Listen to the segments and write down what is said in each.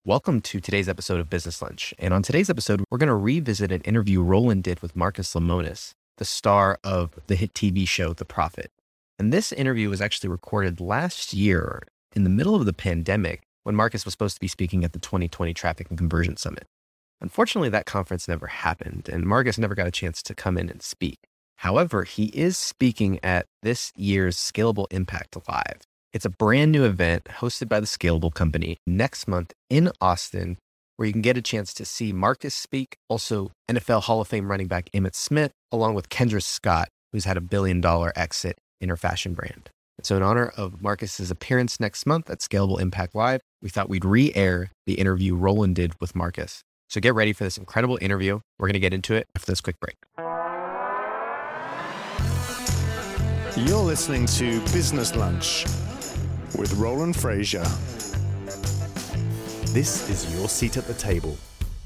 Welcome to today's episode of Business Lunch. And on today's episode, we're going to revisit an interview Roland did with Marcus Lemonis, the star of the hit TV show, The Profit. And this interview was actually recorded last year in the middle of the pandemic when Marcus was supposed to be speaking at the 2020 Traffic and Conversion Summit. Unfortunately, that conference never happened, and Marcus never got a chance to come in and speak. However, he is speaking at this year's Scalable Impact Live. It's a brand new event hosted by the Scalable Company next month in Austin, where you can get a chance to see Marcus speak, also NFL Hall of Fame running back Emmitt Smith, along with Kendra Scott, who's had a $1 billion exit in her fashion brand. And so in honor of Marcus's appearance next month at Scalable Impact Live, we thought we'd re-air the interview Roland did with Marcus. So get ready for this incredible interview. We're going to get into it after this quick break. You're listening to Business Lunch with Roland Frasier. This is your seat at the table.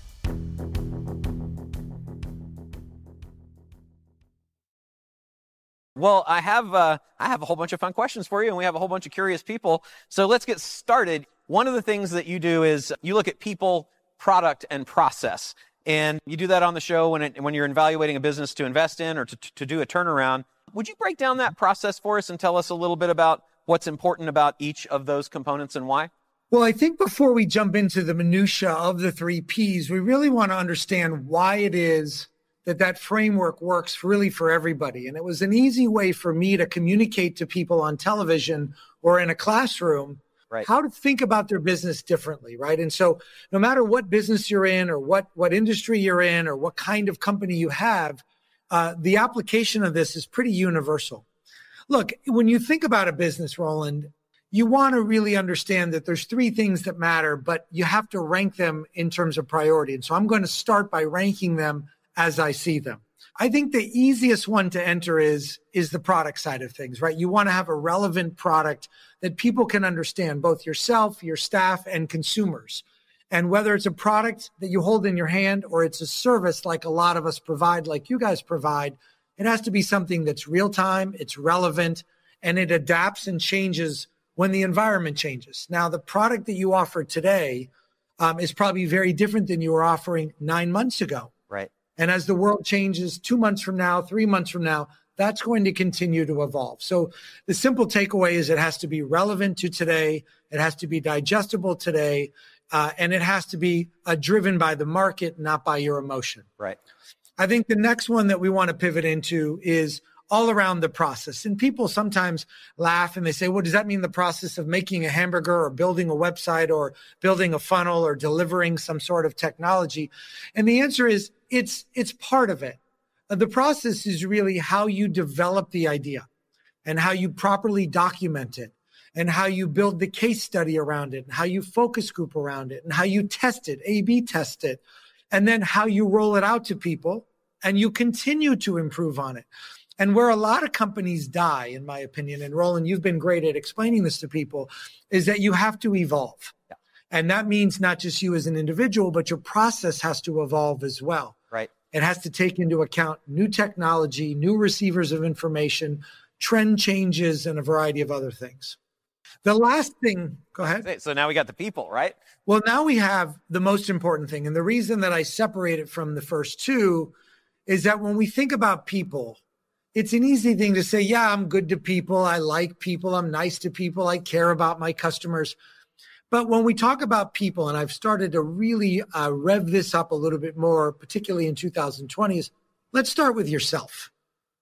Well, I have a whole bunch of fun questions for you, and we have a whole bunch of curious people. So let's get started. One of the things that you do is you look at people, product, and process. And you do that on the show when you're evaluating a business to invest in or to do a turnaround. Would you break down that process for us and tell us a little bit about what's important about each of those components and why? Well, I think before we jump into the minutia of the 3 Ps, we really want to understand why it is that framework works really for everybody. And it was an easy way for me to communicate to people on television or in a classroom how to think about their business differently, right? And so no matter what business you're in or what industry you're in or what kind of company you have, the application of this is pretty universal. Look, when you think about a business, Roland, you want to really understand that there's 3 things that matter, but you have to rank them in terms of priority. And so I'm going to start by ranking them as I see them. I think the easiest one to enter is the product side of things, right? You want to have a relevant product that people can understand, both yourself, your staff, and consumers. And whether it's a product that you hold in your hand or it's a service like a lot of us provide, like you guys provide, it has to be something that's real time, it's relevant, and it adapts and changes when the environment changes. Now, the product that you offer today is probably very different than you were offering 9 months ago. Right. And as the world changes 2 months from now, 3 months from now, that's going to continue to evolve. So the simple takeaway is it has to be relevant to today, it has to be digestible today, and it has to be driven by the market, not by your emotion. Right. I think the next one that we want to pivot into is all around the process. And people sometimes laugh and they say, well, does that mean the process of making a hamburger or building a website or building a funnel or delivering some sort of technology? And the answer is it's part of it. The process is really how you develop the idea and how you properly document it and how you build the case study around it and how you focus group around it and how you test it, A/B test it, and then how you roll it out to people and you continue to improve on it. And where a lot of companies die, in my opinion, and Roland, you've been great at explaining this to people, is that you have to evolve. Yeah. And that means not just you as an individual, but your process has to evolve as well. Right. It has to take into account new technology, new receivers of information, trend changes, and a variety of other things. The last thing, go ahead. So now we got the people, right? Well, now we have the most important thing. And the reason that I separate it from the first 2 is that when we think about people, it's an easy thing to say, yeah, I'm good to people. I like people. I'm nice to people. I care about my customers. But when we talk about people, and I've started to really rev this up a little bit more, particularly in 2020, is let's start with yourself.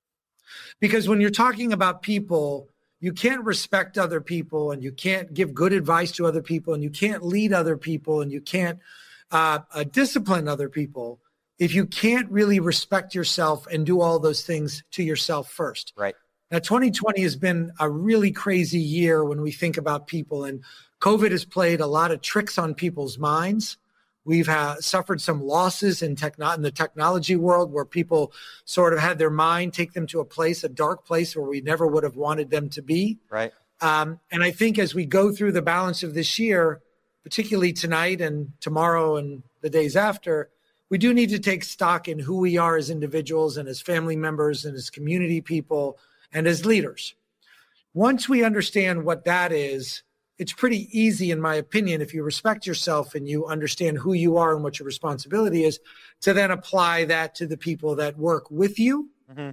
Because when you're talking about people, you can't respect other people and you can't give good advice to other people and you can't lead other people and you can't discipline other people if you can't really respect yourself and do all those things to yourself first. Right. Now, 2020 has been a really crazy year when we think about people, and COVID has played a lot of tricks on people's minds. We've suffered some losses in the technology world where people sort of had their mind take them to a dark place where we never would have wanted them to be. Right. And I think as we go through the balance of this year, particularly tonight and tomorrow and the days after, we do need to take stock in who we are as individuals and as family members and as community people and as leaders. Once we understand what that is, it's pretty easy, in my opinion, if you respect yourself and you understand who you are and what your responsibility is, to then apply that to the people that work with you,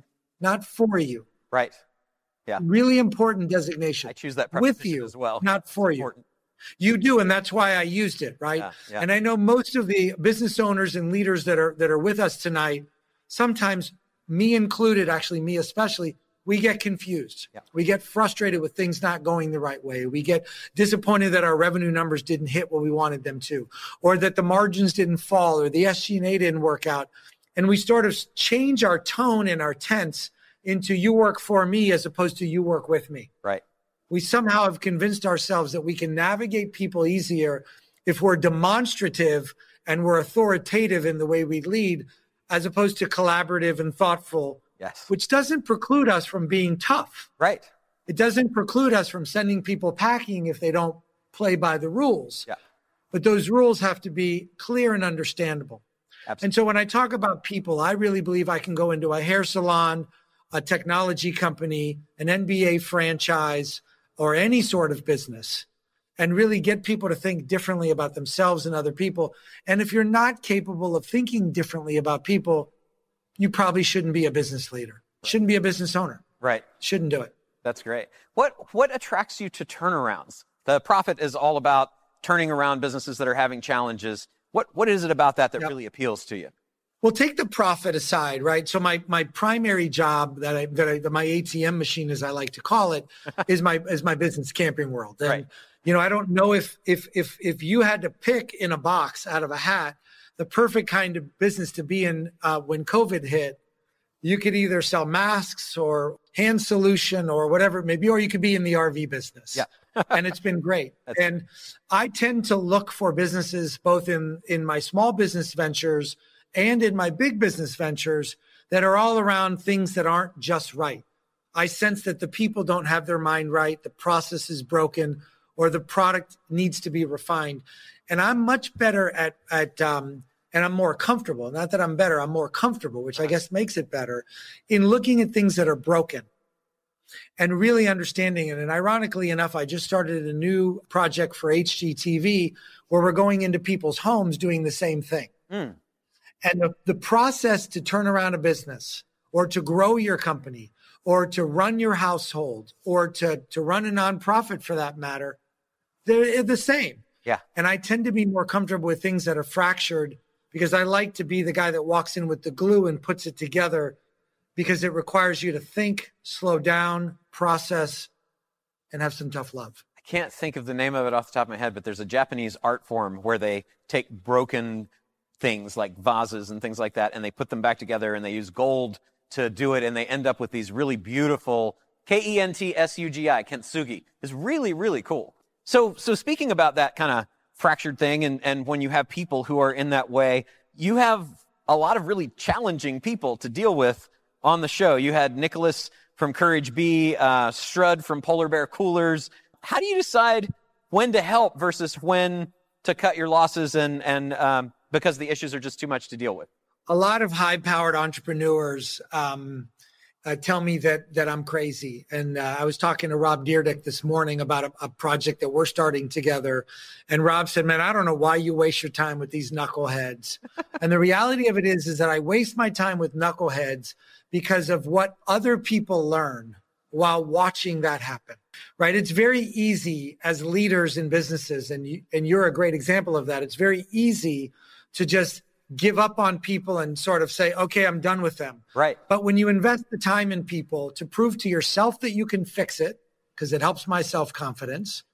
not for you. Right. Yeah. Really important designation. I choose that with you as well. not for you. You do, and that's why I used it, right? Yeah. And I know most of the business owners and leaders that are with us tonight, sometimes me included, actually me especially, we get confused. Yeah. We get frustrated with things not going the right way. We get disappointed that our revenue numbers didn't hit what we wanted them to, or that the margins didn't fall, or the SG&A didn't work out. And we sort of change our tone and our tense into you work for me as opposed to you work with me. Right. We somehow have convinced ourselves that we can navigate people easier if we're demonstrative and we're authoritative in the way we lead, as opposed to collaborative and thoughtful. Yes. Which doesn't preclude us from being tough. Right. It doesn't preclude us from sending people packing if they don't play by the rules. Yeah. But those rules have to be clear and understandable. Absolutely. And so when I talk about people, I really believe I can go into a hair salon, a technology company, an NBA franchise, or any sort of business, and really get people to think differently about themselves and other people. And if you're not capable of thinking differently about people, you probably shouldn't be a business leader, shouldn't be a business owner. Right. Shouldn't do it. That's great. What attracts you to turnarounds? The Profit is all about turning around businesses that are having challenges. What is it about that really appeals to you? Well, take the profit aside, right? So my primary job that my ATM machine, as I like to call it, is my business, Camping World. And, right. I don't know if you had to pick in a box out of a hat the perfect kind of business to be in when COVID hit, you could either sell masks or hand solution or whatever it may be, or you could be in the RV business. Yeah. And it's been great. And I tend to look for businesses both in my small business ventures and in my big business ventures that are all around things that aren't just right. I sense that the people don't have their mind right, the process is broken, or the product needs to be refined. And I'm much better at and I'm more comfortable. Not that I'm better, I'm more comfortable, which I guess makes it better, in looking at things that are broken and really understanding it. And ironically enough, I just started a new project for HGTV where we're going into people's homes doing the same thing. And the process to turn around a business or to grow your company or to run your household or to run a nonprofit for that matter, they're the same. Yeah. And I tend to be more comfortable with things that are fractured because I like to be the guy that walks in with the glue and puts it together, because it requires you to think, slow down, process, and have some tough love. I can't think of the name of it off the top of my head, but there's a Japanese art form where they take broken things like vases and things like that, and they put them back together, and they use gold to do it, and they end up with these really beautiful Kentsugi, Kintsugi. It's really, really cool. So speaking about that kind of fractured thing, and when you have people who are in that way, you have a lot of really challenging people to deal with on the show. You had Nicholas from Courage Bee, Strud from Polar Bear Coolers. How do you decide when to help versus when to cut your losses and because the issues are just too much to deal with? A lot of high-powered entrepreneurs tell me that I'm crazy. And I was talking to Rob Dyrdek this morning about a project that we're starting together. And Rob said, man, I don't know why you waste your time with these knuckleheads. And the reality of it is that I waste my time with knuckleheads because of what other people learn while watching that happen, right? It's very easy as leaders in businesses, and you're a great example of that. It's very easy to just give up on people and sort of say, okay, I'm done with them. Right. But when you invest the time in people to prove to yourself that you can fix it, because it helps my self-confidence,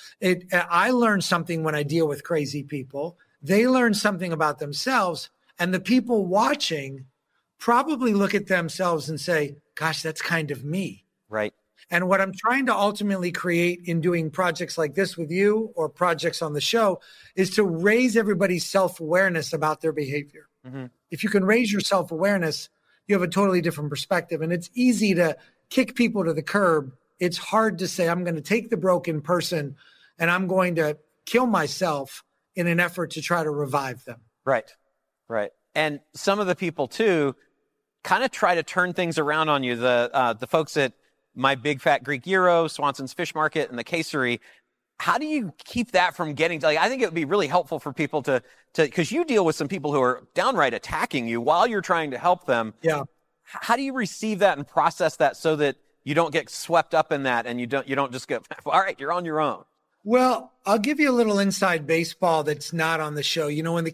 I learn something when I deal with crazy people. They learn something about themselves, and the people watching probably look at themselves and say, gosh, that's kind of me. Right. And what I'm trying to ultimately create in doing projects like this with you or projects on the show is to raise everybody's self-awareness about their behavior. Mm-hmm. If you can raise your self-awareness, you have a totally different perspective. And it's easy to kick people to the curb. It's hard to say, I'm going to take the broken person and I'm going to kill myself in an effort to try to revive them. Right. Right. And some of the people too kind of try to turn things around on you. The folks at My Big Fat Greek Gyro, Swanson's Fish Market, and the Casery, How do you keep that from getting to, like, I think it would be really helpful for people to, because you deal with some people who are downright attacking you while you're trying to help them. Yeah. How do you receive that and process that so that you don't get swept up in that and you don't just go, all right, you're on your own? Well, I'll give you a little inside baseball that's not on the show. You know, when the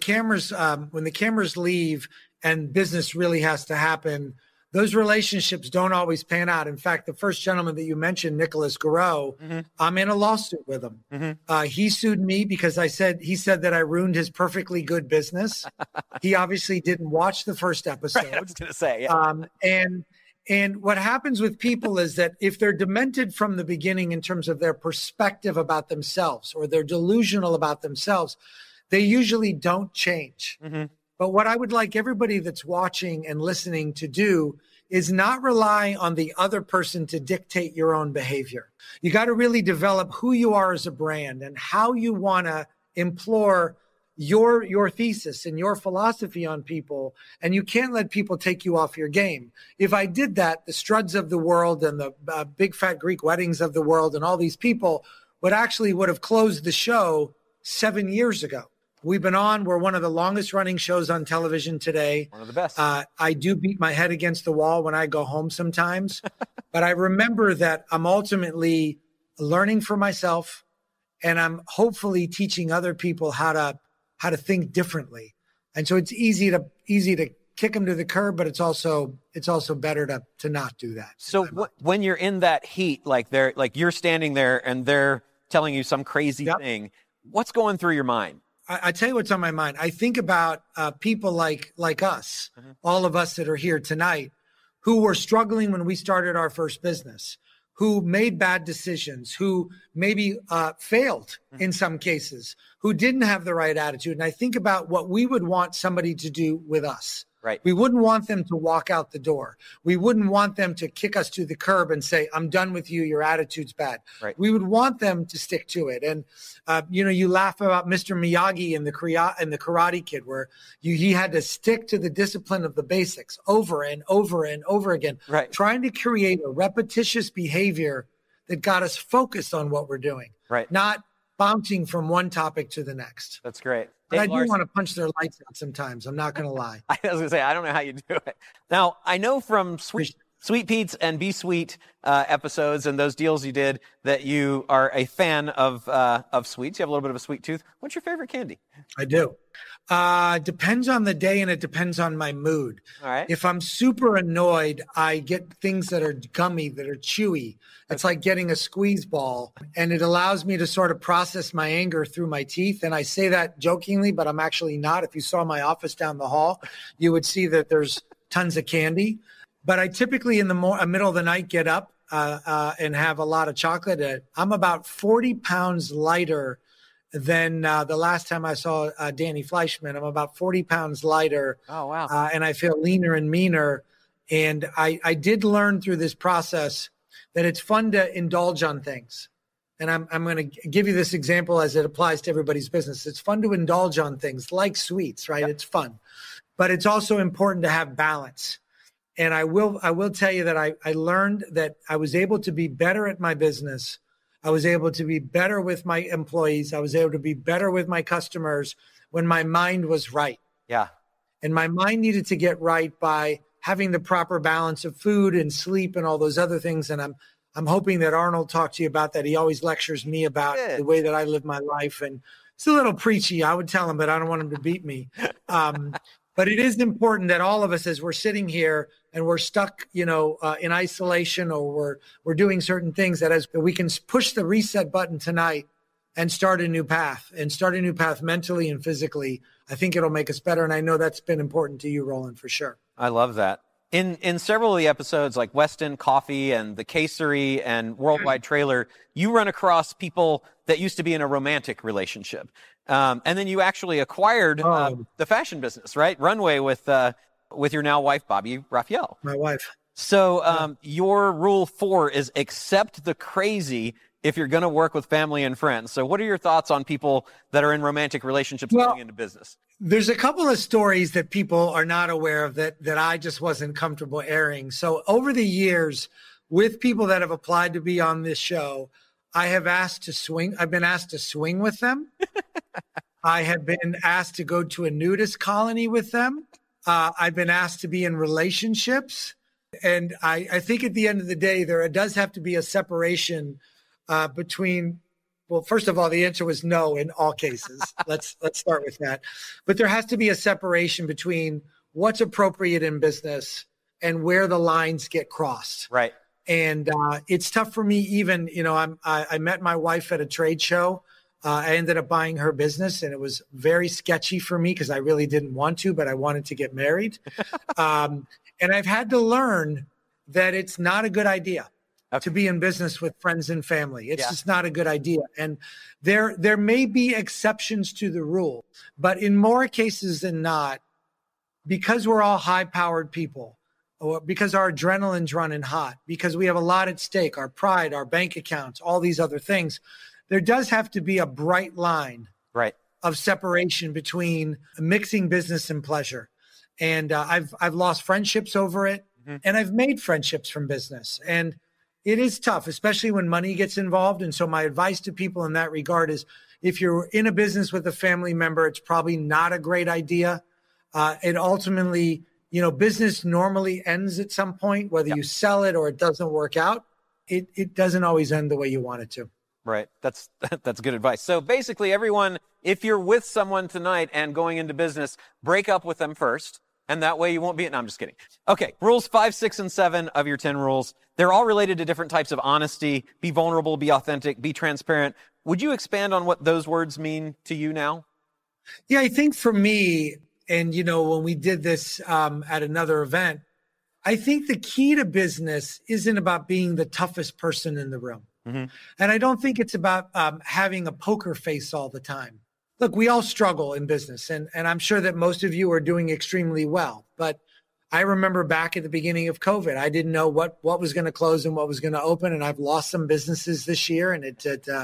cameras leave and business really has to happen, those relationships don't always pan out. In fact, the first gentleman that you mentioned, Nicholas Garreau, I'm in a lawsuit with him. He sued me because he said that I ruined his perfectly good business. He obviously didn't watch the first episode. Right, I was going to say, yeah. And what happens with people is that if they're demented from the beginning in terms of their perspective about themselves, or they're delusional about themselves, they usually don't change. But what I would like everybody that's watching and listening to do is not rely on the other person to dictate your own behavior. You got to really develop who you are as a brand and how you want to implore your thesis and your philosophy on people. And you can't let people take you off your game. If I did that, the Struds of the world and the Big Fat Greek Weddings of the world and all these people would have closed the show 7 years ago. We're one of the longest running shows on television today. One of the best. I do beat my head against the wall when I go home sometimes, but I remember that I'm ultimately learning for myself, and I'm hopefully teaching other people how to think differently. And so it's easy to kick them to the curb, but it's also better to not do that. So when you're in that heat, like you're standing there and they're telling you some crazy thing, what's going through your mind? I tell you what's on my mind. I think about people like us, all of us that are here tonight, who were struggling when we started our first business, who made bad decisions, who maybe failed in some cases, who didn't have the right attitude. And I think about what we would want somebody to do with us. Right. We wouldn't want them to walk out the door. We wouldn't want them to kick us to the curb and say, I'm done with you. Your attitude's bad. Right. We would want them to stick to it. And, you laugh about Mr. Miyagi and the Karate Kid, where he had to stick to the discipline of the basics over and over and over again, right, trying to create a repetitious behavior that got us focused on what we're doing, right, not bouncing from one topic to the next. That's great. But I do want to punch their lights out sometimes. I'm not going to lie. I was going to say, I don't know how you do it. Now, I know from Sweet Pete's and Be Sweet episodes and those deals you did that you are a fan of sweets. You have a little bit of a sweet tooth. What's your favorite candy? I do. Depends on the day and it depends on my mood. All right. If I'm super annoyed, I get things that are gummy, that are chewy. It's like getting a squeeze ball, and it allows me to sort of process my anger through my teeth. And I say that jokingly, but I'm actually not. If you saw my office down the hall, you would see that there's tons of candy. But I typically in the middle of the night get up and have a lot of chocolate. I'm about 40 pounds lighter than the last time I saw Danny Fleischman. I'm about 40 pounds lighter. Oh, wow. And I feel leaner and meaner. And I did learn through this process that it's fun to indulge on things. And I'm going to give you this example as it applies to everybody's business. It's fun to indulge on things like sweets, right? Yep. It's fun. But it's also important to have balance. And I will tell you that I learned that I was able to be better at my business. I was able to be better with my employees. I was able to be better with my customers when my mind was right. Yeah. And my mind needed to get right by having the proper balance of food and sleep and all those other things. And I'm hoping that Arnold talked to you about that. He always lectures me about the way that I live my life. And it's a little preachy. I would tell him, but I don't want him to beat me. But it is important that all of us, as we're sitting here and we're stuck, in isolation, or we're doing certain things, that we can push the reset button tonight and start a new path mentally and physically. I think it'll make us better. And I know that's been important to you, Roland, for sure. I love that. In several of the episodes, like Weston Coffee and the Casery and Worldwide Trailer, you run across people that used to be in a romantic relationship. And then you actually acquired the fashion business, right? Runway with your now wife, Bobby Raphael. My wife. So your rule 4 is accept the crazy if you're going to work with family and friends. So what are your thoughts on people that are in romantic relationships going into business? There's a couple of stories that people are not aware of that I just wasn't comfortable airing. So over the years, with people that have applied to be on this show, I've been asked to swing with them. I have been asked to go to a nudist colony with them. I've been asked to be in relationships. And I think at the end of the day, there does have to be a separation between, well, first of all, the answer was no in all cases. Let's start with that. But there has to be a separation between what's appropriate in business and where the lines get crossed. Right. And it's tough for me even, I met my wife at a trade show. I ended up buying her business, and it was very sketchy for me because I really didn't want to, but I wanted to get married. And I've had to learn that it's not a good idea to be in business with friends and family. It's just not a good idea. And there may be exceptions to the rule, but in more cases than not, because we're all high-powered people, or because our adrenaline's running hot, because we have a lot at stake, our pride, our bank accounts, all these other things, there does have to be a bright line of separation between mixing business and pleasure. And I've lost friendships over it, and I've made friendships from business. And it is tough, especially when money gets involved. And so my advice to people in that regard is, if you're in a business with a family member, it's probably not a great idea. It ultimately, business normally ends at some point, whether you sell it or it doesn't work out. It doesn't always end the way you want it to. Right. That's good advice. So basically, everyone, if you're with someone tonight and going into business, break up with them first. And that way you won't be, no, I'm just kidding. Okay. Rules 5, 6, and 7 of your 10 rules. They're all related to different types of honesty. Be vulnerable, be authentic, be transparent. Would you expand on what those words mean to you now? Yeah, I think for me, and when we did this at another event, I think the key to business isn't about being the toughest person in the room. And I don't think it's about having a poker face all the time. Look, we all struggle in business, and I'm sure that most of you are doing extremely well. But I remember back at the beginning of COVID, I didn't know what was going to close and what was going to open, and I've lost some businesses this year, and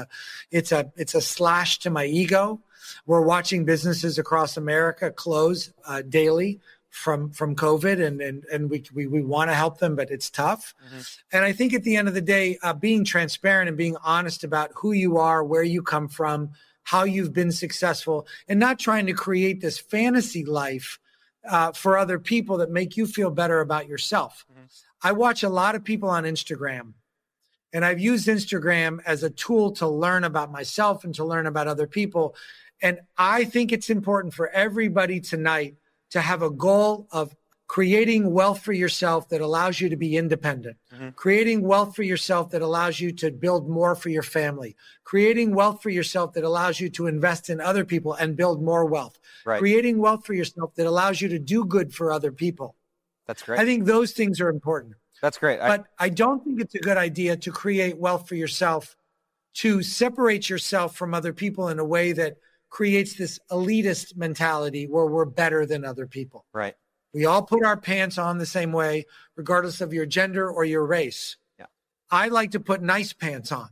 it's a slash to my ego. We're watching businesses across America close daily from COVID, and we want to help them, but it's tough. And I think at the end of the day, being transparent and being honest about who you are, where you come from, how you've been successful, and not trying to create this fantasy life for other people that make you feel better about yourself. I watch a lot of people on Instagram, and I've used Instagram as a tool to learn about myself and to learn about other people. And I think it's important for everybody tonight to have a goal of creating wealth for yourself that allows you to be independent, creating wealth for yourself that allows you to build more for your family, creating wealth for yourself that allows you to invest in other people and build more wealth, creating wealth for yourself that allows you to do good for other people. That's great. I think those things are important. That's great. But I don't think it's a good idea to create wealth for yourself, to separate yourself from other people in a way that creates this elitist mentality where we're better than other people. Right. We all put our pants on the same way, regardless of your gender or your race. Yeah. I like to put nice pants on.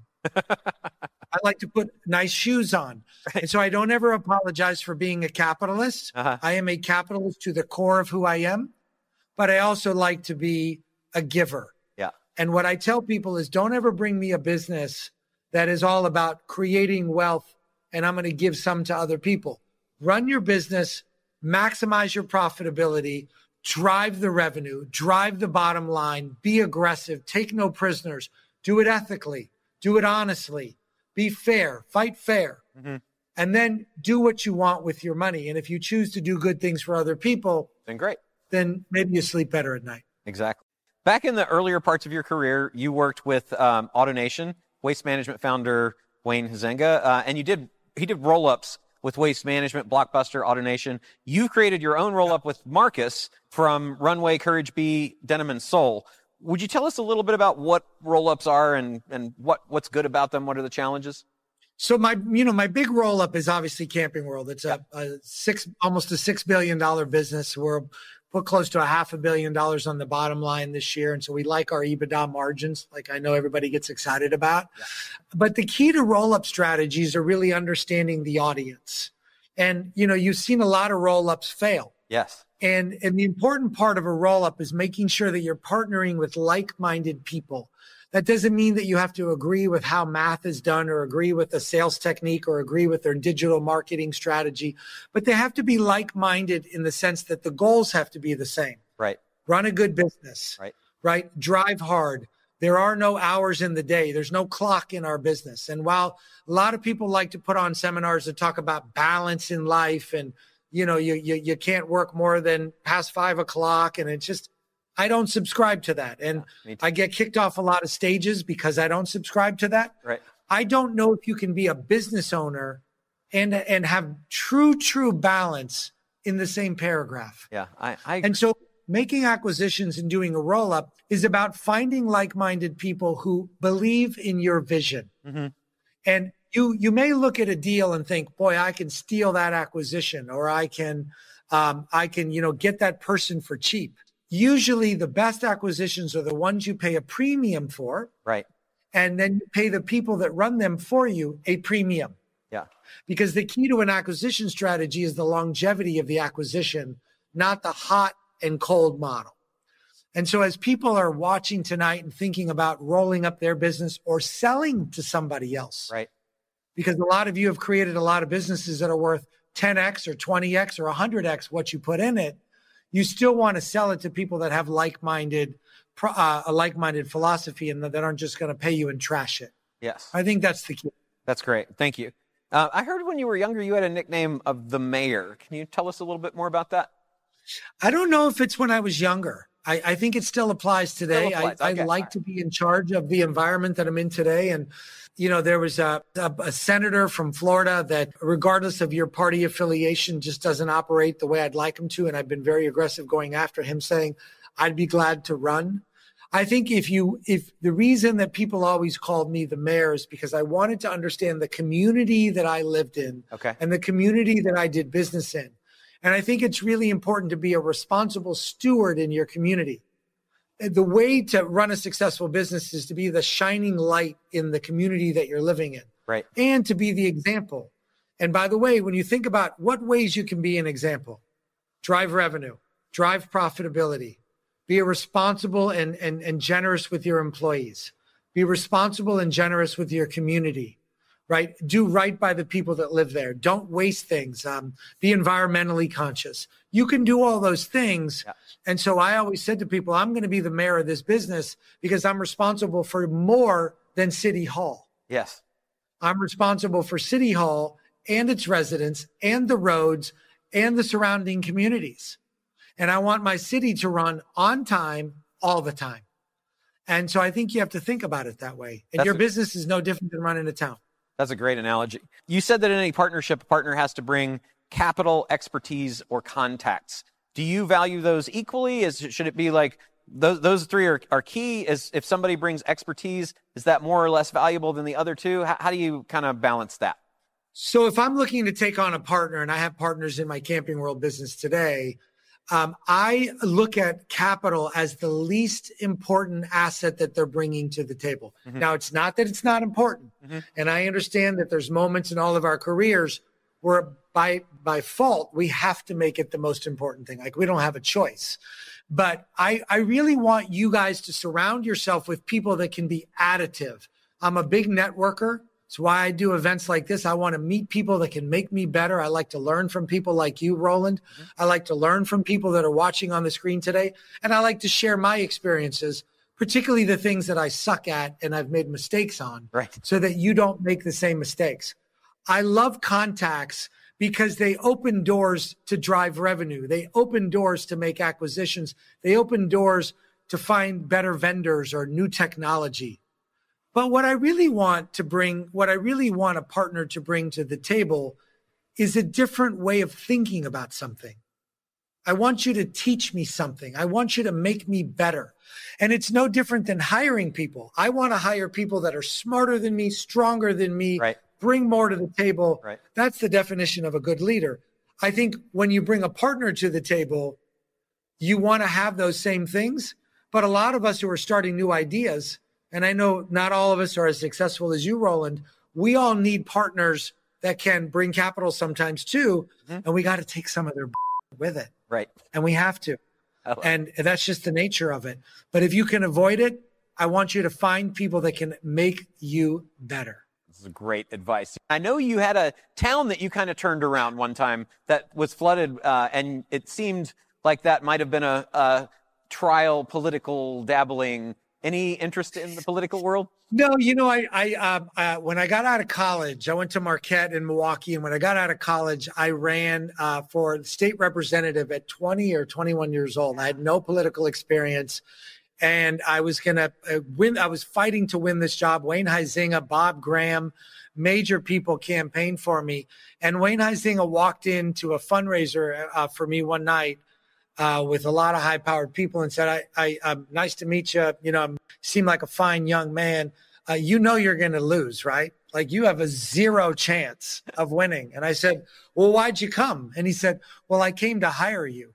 I like to put nice shoes on. Right. And so I don't ever apologize for being a capitalist. I am a capitalist to the core of who I am, but I also like to be a giver. Yeah. And what I tell people is, don't ever bring me a business that is all about creating wealth and I'm going to give some to other people. Run your business, maximize your profitability, drive the revenue, drive the bottom line, be aggressive, take no prisoners, do it ethically, do it honestly, be fair, fight fair, and then do what you want with your money. And if you choose to do good things for other people, then great. Then maybe you sleep better at night. Exactly. Back in the earlier parts of your career, you worked with AutoNation, Waste Management founder Wayne Huizenga, and he did roll-ups with Waste Management, Blockbuster, AutoNation. You created your own roll-up with Marcus from Runway, Courage Bee, Denim and Soul. Would you tell us a little bit about what roll-ups are and what's good about them? What are the challenges? So my big roll-up is obviously Camping World. It's almost a $6 billion business. We're put close to $500 million on the bottom line this year. And so we like our EBITDA margins, like I know everybody gets excited about. Yeah. But the key to roll-up strategies are really understanding the audience. And, you've seen a lot of roll-ups fail. Yes. And the important part of a roll-up is making sure that you're partnering with like-minded people That doesn't mean that you have to agree with how math is done or agree with the sales technique or agree with their digital marketing strategy, but they have to be like-minded in the sense that the goals have to be the same. Right. Run a good business, right? Drive hard. There are no hours in the day. There's no clock in our business. And while a lot of people like to put on seminars that talk about balance in life and, you can't work more than past 5 o'clock. And it's just, I don't subscribe to that. And I get kicked off a lot of stages because I don't subscribe to that. Right. I don't know if you can be a business owner and have true balance in the same paragraph. Yeah. And so making acquisitions and doing a roll-up is about finding like-minded people who believe in your vision. Mm-hmm. And you may look at a deal and think, boy, I can steal that acquisition, or I can get that person for cheap. Usually the best acquisitions are the ones you pay a premium for. Right. And then you pay the people that run them for you a premium. Yeah. Because the key to an acquisition strategy is the longevity of the acquisition, not the hot and cold model. And so as people are watching tonight and thinking about rolling up their business or selling to somebody else, right? Because a lot of you have created a lot of businesses that are worth 10x or 20x or 100x what you put in it. You still want to sell it to people that have a like-minded philosophy and that aren't just going to pay you and trash it. Yes. I think that's the key. That's great. Thank you. I heard when you were younger, you had a nickname of the mayor. Can you tell us a little bit more about that? I don't know if it's when I was younger. I think it still applies today. I like to be in charge of the environment that I'm in today. And, there was a senator from Florida that, regardless of your party affiliation, just doesn't operate the way I'd like him to. And I've been very aggressive going after him, saying I'd be glad to run. I think if the reason that people always called me the mayor is because I wanted to understand the community that I lived in and the community that I did business in. And I think it's really important to be a responsible steward in your community. The way to run a successful business is to be the shining light in the community that you're living in. Right. And to be the example. And by the way, when you think about what ways you can be an example, drive revenue, drive profitability, be responsible and generous with your employees, be responsible and generous with your community. Right? Do right by the people that live there. Don't waste things. Be environmentally conscious. You can do all those things. Yeah. And so I always said to people, I'm going to be the mayor of this business because I'm responsible for more than City Hall. Yes. I'm responsible for City Hall and its residents and the roads and the surrounding communities. And I want my city to run on time all the time. And so I think you have to think about it that way. And your business is no different than running a town. That's a great analogy. You said that in any partnership, a partner has to bring capital, expertise, or contacts. Do you value those equally? Should it be like those three are key? If somebody brings expertise, is that more or less valuable than the other two? How do you kind of balance that? So if I'm looking to take on a partner, and I have partners in my Camping World business today, I look at capital as the least important asset that they're bringing to the table. Mm-hmm. Now, it's not that it's not important. Mm-hmm. And I understand that there's moments in all of our careers where by fault, we have to make it the most important thing. Like we don't have a choice. But I really want you guys to surround yourself with people that can be additive. I'm a big networker. It's why I do events like this. I want to meet people that can make me better. I like to learn from people like you, Roland. Mm-hmm. I like to learn from people that are watching on the screen today. And I like to share my experiences, particularly the things that I suck at and I've made mistakes on, right, so that you don't make the same mistakes. I love contacts because they open doors to drive revenue. They open doors to make acquisitions. They open doors to find better vendors or new technology. But what I really want a partner to bring to the table is a different way of thinking about something. I want you to teach me something. I want you to make me better. And it's no different than hiring people. I want to hire people that are smarter than me, stronger than me, right, bring more to the table. Right. That's the definition of a good leader. I think when you bring a partner to the table, you want to have those same things. But a lot of us who are starting new ideas, and I know not all of us are as successful as you, Roland, we all need partners that can bring capital sometimes too. Mm-hmm. And we got to take some of their with it. Right. And we have to. And that's just the nature of it. But if you can avoid it, I want you to find people that can make you better. This is great advice. I know you had a town that you kind of turned around one time that was flooded, and it seemed like that might have been a trial political dabbling. Any interest in the political world? No, I when I got out of college, I went to Marquette in Milwaukee. And when I got out of college, I ran for state representative at 20 or 21 years old. I had no political experience. And I was going to win. I was fighting to win this job. Wayne Huizenga, Bob Graham, major people campaigned for me. And Wayne Huizenga walked into a fundraiser for me one night with a lot of high-powered people and said, nice to meet you. Seem like a fine young man. You're going to lose, right? Like you have a 0 chance of winning. And I said, well, why'd you come? And he said, well, I came to hire you.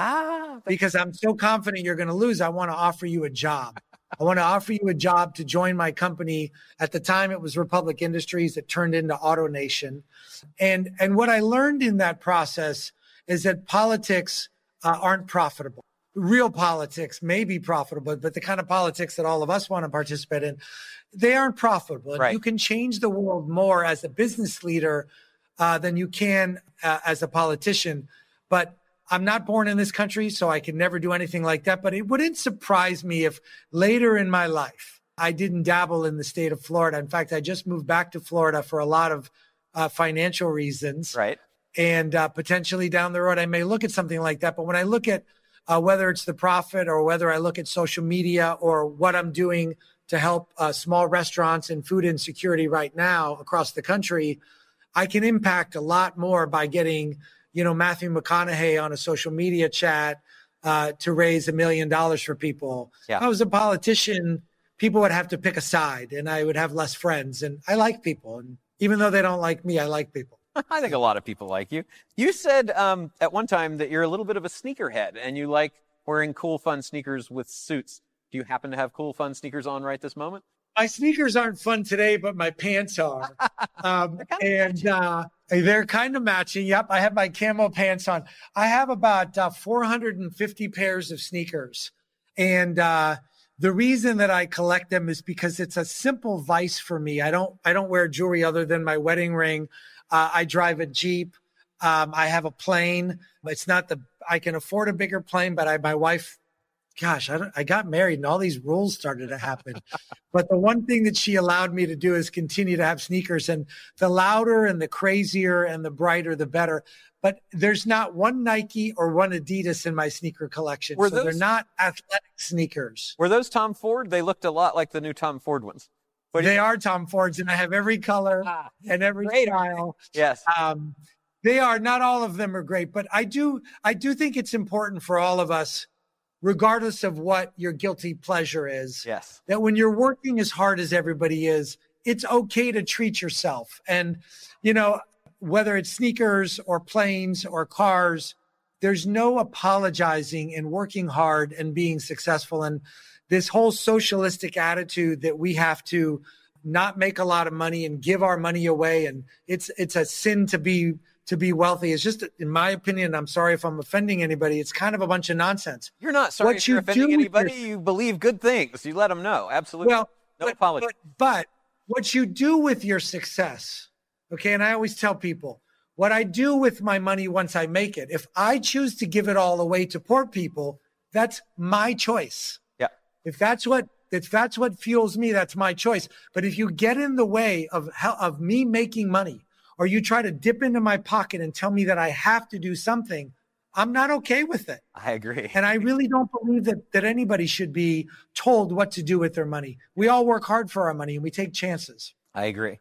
Because I'm so confident you're going to lose. I want to offer you a job. I want to offer you a job to join my company. At the time, it was Republic Industries that turned into AutoNation. And what I learned in that process is that politics aren't profitable. Real politics may be profitable, but the kind of politics that all of us want to participate in, they aren't profitable. And right. You can change the world more as a business leader than you can as a politician. But I'm not born in this country, so I can never do anything like that. But it wouldn't surprise me if later in my life, I didn't dabble in the state of Florida. In fact, I just moved back to Florida for a lot of financial reasons. Right. And potentially down the road, I may look at something like that. But when I look at whether it's the profit or whether I look at social media or what I'm doing to help small restaurants and food insecurity right now across the country, I can impact a lot more by getting Matthew McConaughey on a social media chat to raise $1 million for people. Yeah. If I was a politician, people would have to pick a side and I would have less friends. And I like people. And even though they don't like me, I like people. I think a lot of people like you. You said at one time that you're a little bit of a sneakerhead and you like wearing cool, fun sneakers with suits. Do you happen to have cool, fun sneakers on right this moment? My sneakers aren't fun today, but my pants are. They're kind of matching. Yep, I have my camo pants on. I have about 450 pairs of sneakers. And the reason that I collect them is because it's a simple vice for me. I don't wear jewelry other than my wedding ring. I drive a Jeep. I have a plane. I can afford a bigger plane, but my wife, I got married and all these rules started to happen. But the one thing that she allowed me to do is continue to have sneakers, and the louder and the crazier and the brighter, the better. But there's not one Nike or one Adidas in my sneaker collection. They're not athletic sneakers. Were those Tom Ford? They looked a lot like the new Tom Ford ones. They are Tom Fords, and I have every color and every style. Yes. They are. Not all of them are great, but I do think it's important for all of us, regardless of what your guilty pleasure is, yes, that when you're working as hard as everybody is, it's okay to treat yourself. And, whether it's sneakers or planes or cars, there's no apologizing in working hard and being successful. And this whole socialistic attitude that we have to not make a lot of money and give our money away, and it's a sin to be wealthy, is just, in my opinion, I'm sorry if I'm offending anybody, it's kind of a bunch of nonsense. You're not sorry if you're offending anybody. You believe good things. You let them know. Absolutely. Well, no apology. But what you do with your success, okay, and I always tell people, what I do with my money once I make it, if I choose to give it all away to poor people, that's my choice. Yeah. If that's what fuels me, that's my choice. But if you get in the way of me making money, or you try to dip into my pocket and tell me that I have to do something, I'm not okay with it. I agree. And I really don't believe that anybody should be told what to do with their money. We all work hard for our money and we take chances. I agree.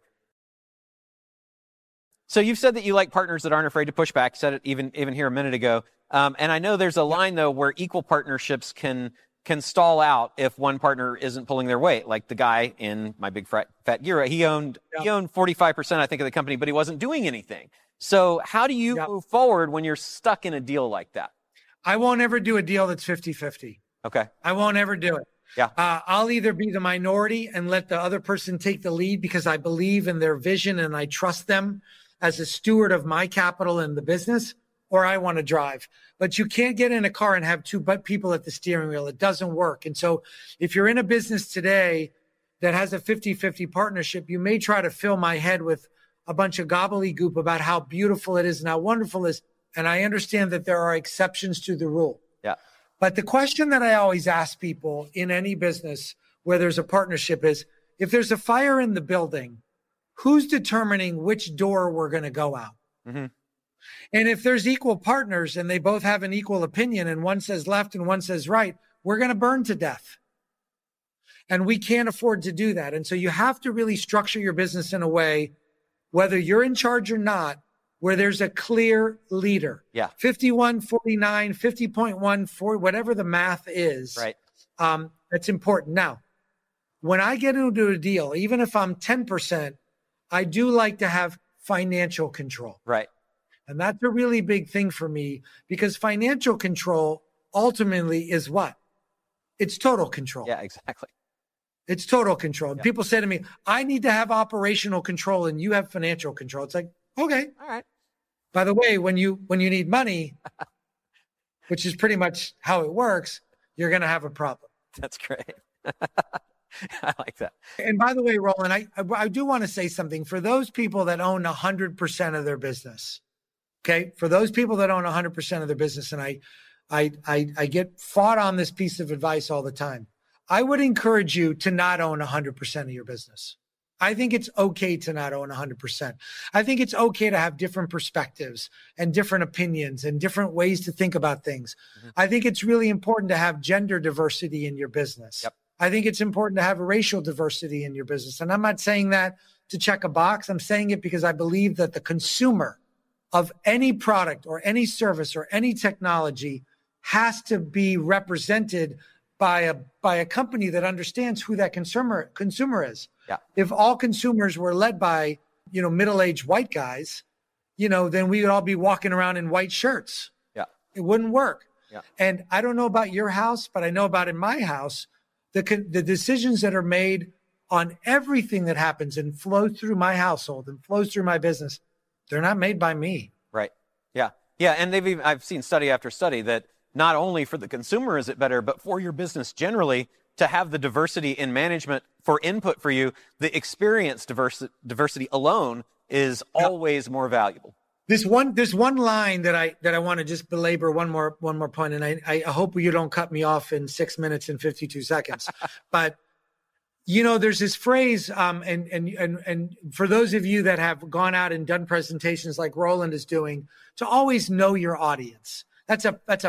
So you've said that you like partners that aren't afraid to push back. You said it even here a minute ago. And I know there's a line, though, where equal partnerships can stall out if one partner isn't pulling their weight. Like the guy in My Big Fat Gear, he owned 45%, I think, of the company, but he wasn't doing anything. So how do you move forward when you're stuck in a deal like that? I won't ever do a deal that's 50-50. Okay. I won't ever do it. Yeah. I'll either be the minority and let the other person take the lead because I believe in their vision and I trust them as a steward of my capital in the business, or I want to drive. But you can't get in a car and have two people at the steering wheel. It doesn't work. And so if you're in a business today that has a 50-50 partnership, you may try to fill my head with a bunch of gobbledygook about how beautiful it is and how wonderful it is. And I understand that there are exceptions to the rule. Yeah. But the question that I always ask people in any business where there's a partnership is, if there's a fire in the building, who's determining which door we're going to go out? Mm-hmm. And if there's equal partners and they both have an equal opinion and one says left and one says right, we're going to burn to death. And we can't afford to do that. And so you have to really structure your business in a way, whether you're in charge or not, where there's a clear leader. Yeah. 51-49, 50.14, whatever the math is. Right. That's important. Now, when I get into a deal, even if I'm 10%, I do like to have financial control. Right. And that's a really big thing for me, because financial control ultimately is what? It's total control. Yeah, exactly. It's total control. And Yeah. people say to me, I need to have operational control and you have financial control. It's like, okay. All right. By the way, when you need money, which is pretty much how it works, you're going to have a problem. That's great. I like that. And by the way, Roland, I do want to say something for those people that own 100% of their business. Okay. For those people that own 100% of their business, and I get fought on this piece of advice all the time. I would encourage you to not own 100% of your business. I think it's okay to not own 100%. I think it's okay to have different perspectives and different opinions and different ways to think about things. Mm-hmm. I think it's really important to have gender diversity in your business. Yep. I think it's important to have racial diversity in your business. And I'm not saying that to check a box. I'm saying it because I believe that the consumer of any product or any service or any technology has to be represented by a company that understands who that consumer is. Yeah. If all consumers were led by, middle-aged white guys, then we would all be walking around in white shirts. Yeah. It wouldn't work. Yeah. And I don't know about your house, but I know about in my house, the decisions that are made on everything that happens and flows through my household and flows through my business, they're not made by me. Right. Yeah. Yeah. And I've seen study after study that not only for the consumer is it better, but for your business generally, to have the diversity in management for input for you, the experience diversity alone is always more valuable. There's one line that I want to just belabor one more point, and I hope you don't cut me off in 6 minutes and 52 seconds. But there's this phrase, and for those of you that have gone out and done presentations like Roland is doing, to always know your audience. That's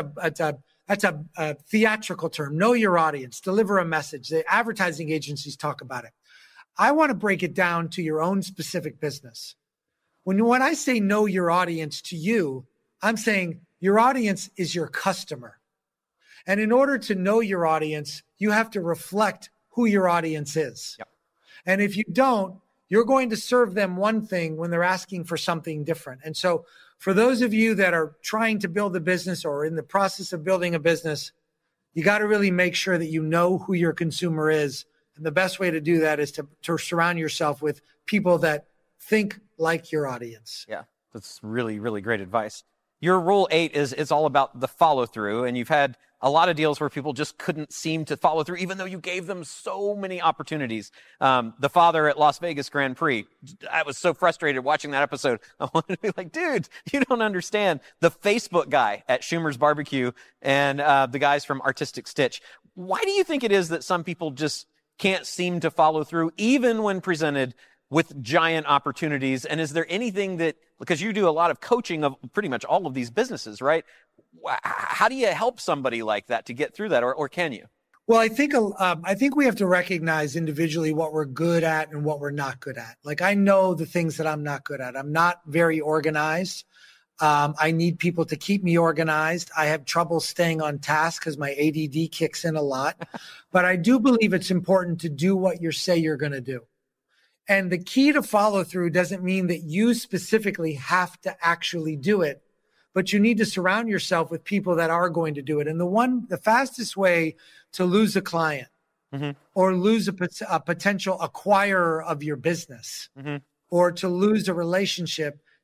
a theatrical term. Know your audience. Deliver a message. The advertising agencies talk about it. I want to break it down to your own specific business. When I say know your audience to you, I'm saying your audience is your customer. And in order to know your audience, you have to reflect who your audience is. Yep. And if you don't, you're going to serve them one thing when they're asking for something different. And so for those of you that are trying to build a business or in the process of building a business, you got to really make sure that you know who your consumer is. And the best way to do that is to surround yourself with people that think like your audience. Yeah, that's really, really great advice. Your rule 8 is all about the follow through, and you've had a lot of deals where people just couldn't seem to follow through, even though you gave them so many opportunities. The father at Las Vegas Grand Prix, I was so frustrated watching that episode. I wanted to be like, dude, you don't understand. The Facebook guy at Schumer's Barbecue and the guys from Artistic Stitch. Why do you think it is that some people just can't seem to follow through, even when presented with giant opportunities? And is there anything that, because you do a lot of coaching of pretty much all of these businesses, right? How do you help somebody like that to get through that, or can you? Well, I think we have to recognize individually what we're good at and what we're not good at. Like, I know the things that I'm not good at. I'm not very organized. I need people to keep me organized. I have trouble staying on task because my ADD kicks in a lot. But I do believe it's important to do what you say you're going to do. And the key to follow through doesn't mean that you specifically have to actually do it, but you need to surround yourself with people that are going to do it. And the fastest way to lose a client or lose a potential acquirer of your business or to lose a relationship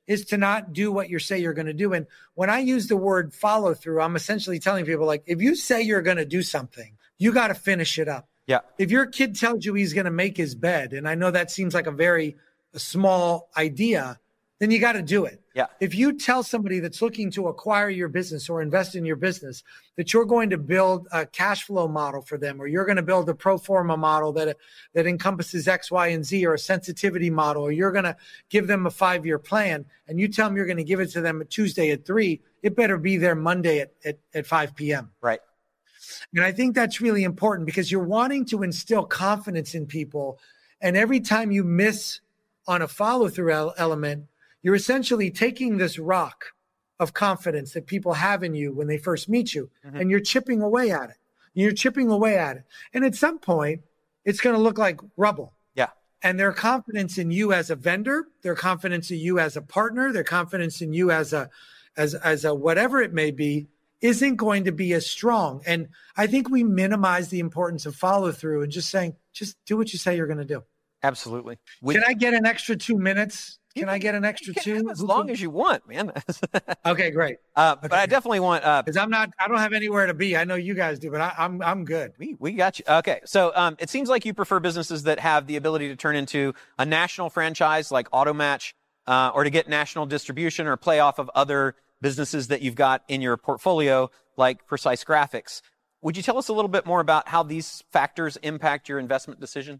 is to not do what you say you're going to do. And when I use the word follow through, I'm essentially telling people, like, if you say you're going to do something, you got to finish it up. Yeah. If your kid tells you he's going to make his bed, and I know that seems like a small idea, then you got to do it. Yeah. If you tell somebody that's looking to acquire your business or invest in your business that you're going to build a cash flow model for them, or you're going to build a pro forma model that encompasses X, Y, and Z, or a sensitivity model, or you're going to give them a 5-year plan, and you tell them you're going to give it to them at Tuesday at 3, it better be there Monday at 5 p.m. Right. And I think that's really important because you're wanting to instill confidence in people. And every time you miss on a follow-through element, you're essentially taking this rock of confidence that people have in you when they first meet you, and you're chipping away at it. You're chipping away at it. And at some point, it's going to look like rubble. Yeah. And their confidence in you as a vendor, their confidence in you as a partner, their confidence in you as a whatever it may be, isn't going to be as strong. And I think we minimize the importance of follow through and just saying, just do what you say you're going to do. Absolutely. Can I get an extra 2 minutes? Can I get an extra 2? As long as you want, man. Okay, great. But I definitely want, because I don't have anywhere to be. I know you guys do, but I'm good. We got you. Okay. So, it seems like you prefer businesses that have the ability to turn into a national franchise like Automatch, or to get national distribution or play off of other businesses that you've got in your portfolio, like Precise Graphics. Would you tell us a little bit more about how these factors impact your investment decision?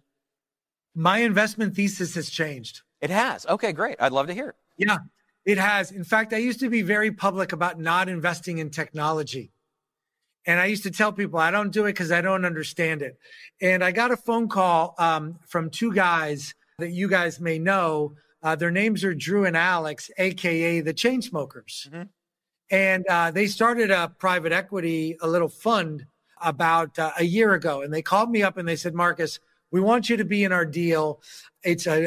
My investment thesis has changed. It has. Okay, great. I'd love to hear it. Yeah, it has. In fact, I used to be very public about not investing in technology. And I used to tell people I don't do it because I don't understand it. And I got a phone call from 2 guys that you guys may know. Their names are Drew and Alex, a.k.a. the Chainsmokers. Mm-hmm. And they started a private equity, a little fund about a year ago. And they called me up and they said, Marcus, we want you to be in our deal. It's a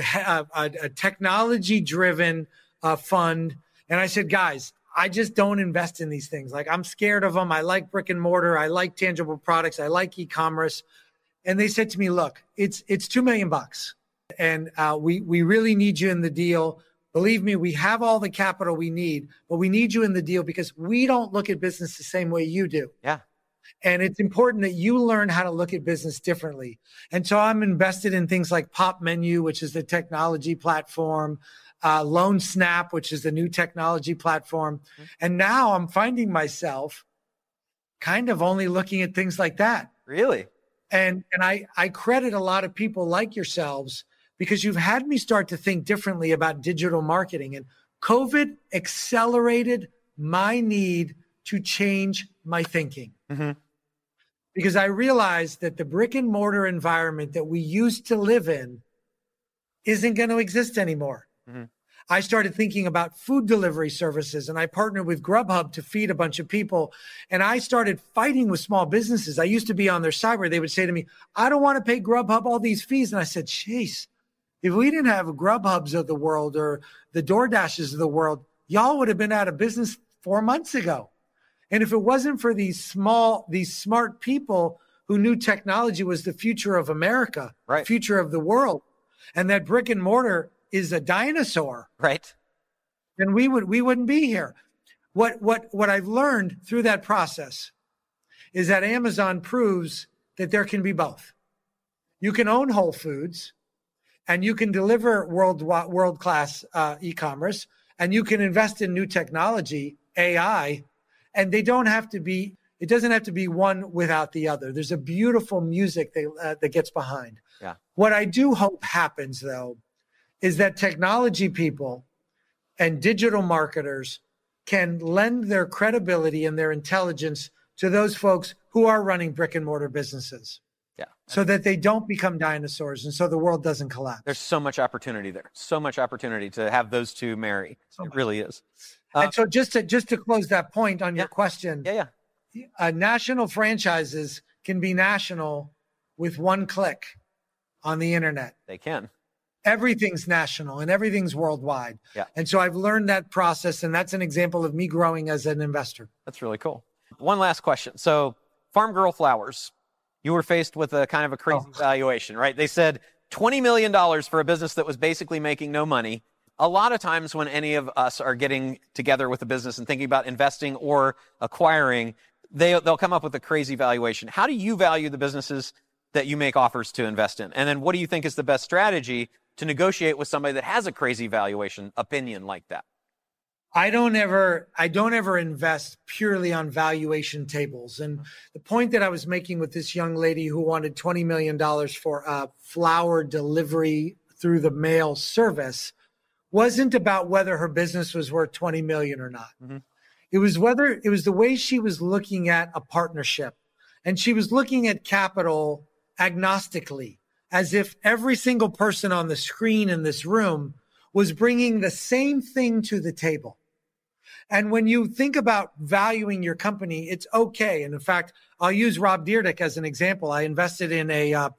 technology-driven fund. And I said, guys, I just don't invest in these things. Like, I'm scared of them. I like brick and mortar. I like tangible products. I like e-commerce. And they said to me, look, it's $2 million. And we really need you in the deal. Believe me, we have all the capital we need, but we need you in the deal because we don't look at business the same way you do. Yeah. And it's important that you learn how to look at business differently. And so I'm invested in things like Popmenu, which is the technology platform, LoanSnap, which is the new technology platform. Mm-hmm. And now I'm finding myself kind of only looking at things like that. Really? And I credit a lot of people like yourselves because you've had me start to think differently about digital marketing. And COVID accelerated my need to change my thinking. Mm-hmm. Because I realized that the brick and mortar environment that we used to live in isn't going to exist anymore. Mm-hmm. I started thinking about food delivery services, and I partnered with Grubhub to feed a bunch of people. And I started fighting with small businesses. I used to be on their side where they would say to me, I don't want to pay Grubhub all these fees. And I said, jeez, if we didn't have Grubhubs of the world or the DoorDashes of the world, y'all would have been out of business 4 months ago. And if it wasn't for these smart people who knew technology was the future of America, right, future of the world, and that brick and mortar is a dinosaur, right, then we wouldn't be here. What I've learned through that process is that Amazon proves that there can be both. You can own Whole Foods, and you can deliver world-class e-commerce, and you can invest in new technology, AI. And it doesn't have to be one without the other. There's a beautiful music that gets behind. Yeah. What I do hope happens, though, is that technology people and digital marketers can lend their credibility and their intelligence to those folks who are running brick and mortar businesses. Yeah. So that they don't become dinosaurs and so the world doesn't collapse. There's so much opportunity there. So much opportunity to have those two marry. It really is. And so just to close that point on your question, national franchises can be national with one click on the internet. They can. Everything's national and everything's worldwide. Yeah. And so I've learned that process, and that's an example of me growing as an investor. That's really cool. One last question. So Farm Girl Flowers, you were faced with a kind of a crazy valuation, right? They said $20 million for a business that was basically making no money. a lot of times when any of us are getting together with a business and thinking about investing or acquiring, they'll come up with a crazy valuation. How do you value the businesses that you make offers to invest in? And then what do you think is the best strategy to negotiate with somebody that has a crazy valuation opinion like that? I don't ever invest purely on valuation tables. And the point that I was making with this young lady who wanted $20 million for a flower delivery through the mail service wasn't about whether her business was worth 20 million or not. Mm-hmm. It was the way she was looking at a partnership, and she was looking at capital agnostically, as if every single person on the screen in this room was bringing the same thing to the table. And when you think about valuing your company, it's okay. And in fact, I'll use Rob Dyrdek as an example. I invested in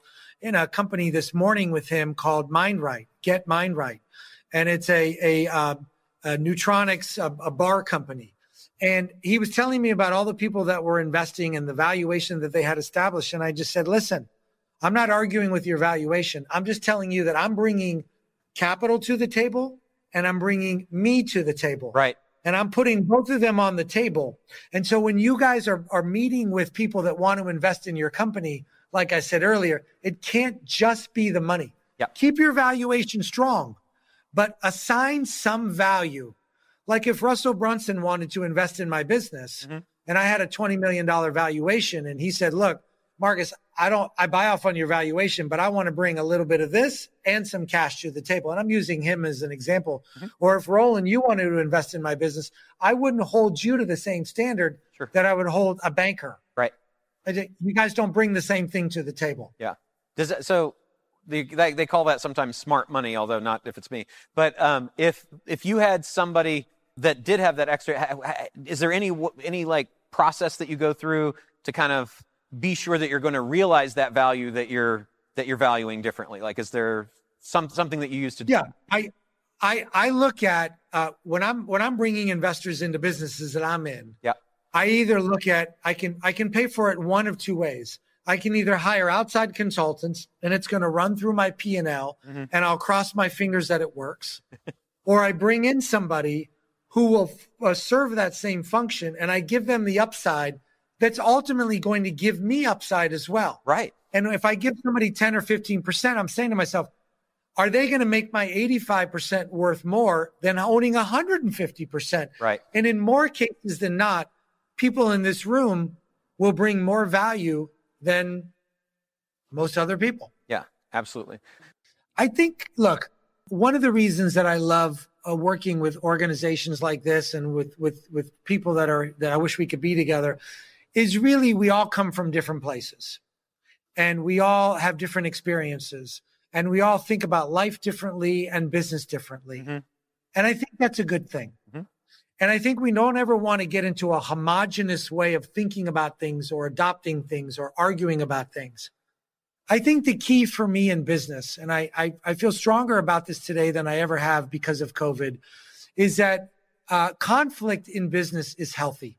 a company this morning with him called MindRight, Get MindRight. And it's a Neutronics, a bar company. And he was telling me about all the people that were investing and the valuation that they had established. And I just said, listen, I'm not arguing with your valuation. I'm just telling you that I'm bringing capital to the table and I'm bringing me to the table. Right. And I'm putting both of them on the table. And so when you guys are meeting with people that want to invest in your company, like I said earlier, it can't just be the money. Yep. Keep your valuation strong, but assign some value. Like if Russell Brunson wanted to invest in my business, mm-hmm. and I had a $20 million valuation, and he said, look, Marcus, I buy off on your valuation, but I want to bring a little bit of this and some cash to the table. And I'm using him as an example. Mm-hmm. Or if Roland, you wanted to invest in my business, I wouldn't hold you to the same standard that I would hold a banker. Right. You guys don't bring the same thing to the table. Yeah. So they call that sometimes smart money, although not if it's me. But if you had somebody that did have that extra, is there any like process that you go through to kind of be sure that you're going to realize that value that you're valuing differently? Like, is there something that you use to do? Yeah, I look at when I'm bringing investors into businesses that I'm in. Yeah, I either look at I can pay for it one of two ways. I can either hire outside consultants and it's going to run through my P&L, mm-hmm. and I'll cross my fingers that it works, or I bring in somebody who will serve that same function, and I give them the upside that's ultimately going to give me upside as well. Right. And if I give somebody 10 or 15%, I'm saying to myself, are they going to make my 85% worth more than owning 150%? Right. And in more cases than not, people in this room will bring more value than most other people. Yeah, absolutely. I think, look, one of the reasons that I love working with organizations like this and with people that I wish we could be together is really we all come from different places and we all have different experiences and we all think about life differently and business differently. Mm-hmm. And I think that's a good thing. Mm-hmm. And I think we don't ever want to get into a homogenous way of thinking about things or adopting things or arguing about things. I think the key for me in business, and I feel stronger about this today than I ever have because of COVID, is that conflict in business is healthy.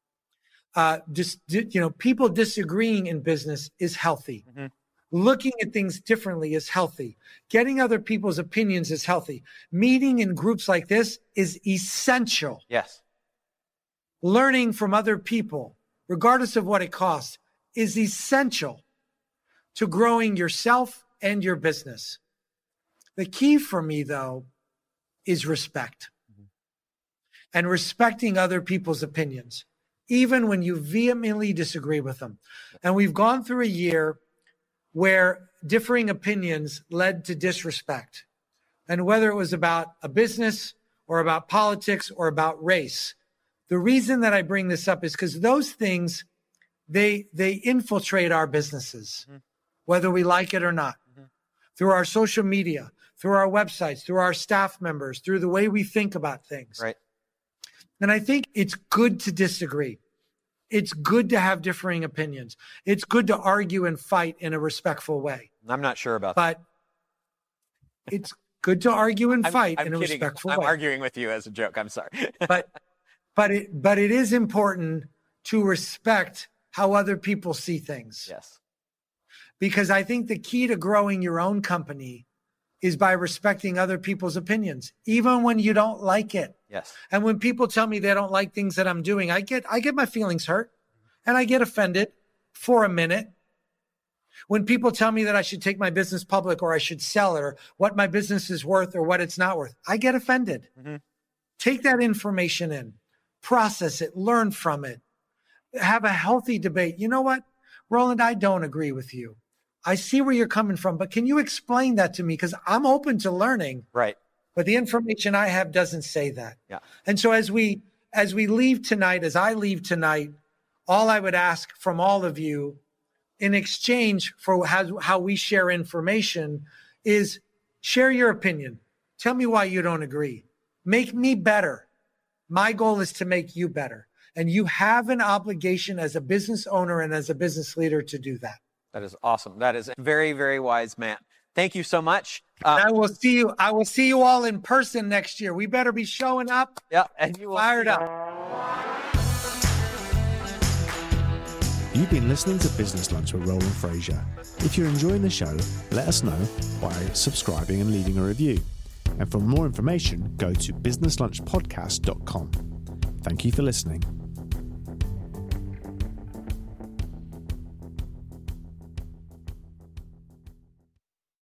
People disagreeing in business is healthy. Mm-hmm. Looking at things differently is healthy. Getting other people's opinions is healthy. Meeting in groups like this is essential. Yes. Learning from other people, regardless of what it costs, is essential to growing yourself and your business. The key for me, though, is respect. Mm-hmm. And respecting other people's opinions, even when you vehemently disagree with them. And we've gone through a year where differing opinions led to disrespect. And whether it was about a business or about politics or about race, the reason that I bring this up is because those things, they infiltrate our businesses, mm-hmm. whether we like it or not, mm-hmm. through our social media, through our websites, through our staff members, through the way we think about things. Right. And I think it's good to disagree. It's good to have differing opinions. It's good to argue and fight in a respectful way. I'm not sure about that. But it's good to argue and fight in a respectful way. I'm arguing with you as a joke. I'm sorry. but it is important to respect how other people see things. Yes. Because I think the key to growing your own company is by respecting other people's opinions, even when you don't like it. Yes. And when people tell me they don't like things that I'm doing, I get my feelings hurt and I get offended for a minute. When people tell me that I should take my business public or I should sell it or what my business is worth or what it's not worth, I get offended. Mm-hmm. Take that information in, process it, learn from it, have a healthy debate. You know what, Roland, I don't agree with you. I see where you're coming from, but can you explain that to me? Because I'm open to learning. Right. But the information I have doesn't say that. Yeah. And so as we leave tonight, as I leave tonight, all I would ask from all of you in exchange for how we share information is share your opinion. Tell me why you don't agree. Make me better. My goal is to make you better. And you have an obligation as a business owner and as a business leader to do that. That is awesome. That is a very, very wise man. Thank you so much. I will see you all in person next year. We better be showing up. Yeah, and you will fired up. You've been listening to Business Lunch with Roland Frasier. If you're enjoying the show, let us know by subscribing and leaving a review. And for more information, go to businesslunchpodcast.com. Thank you for listening.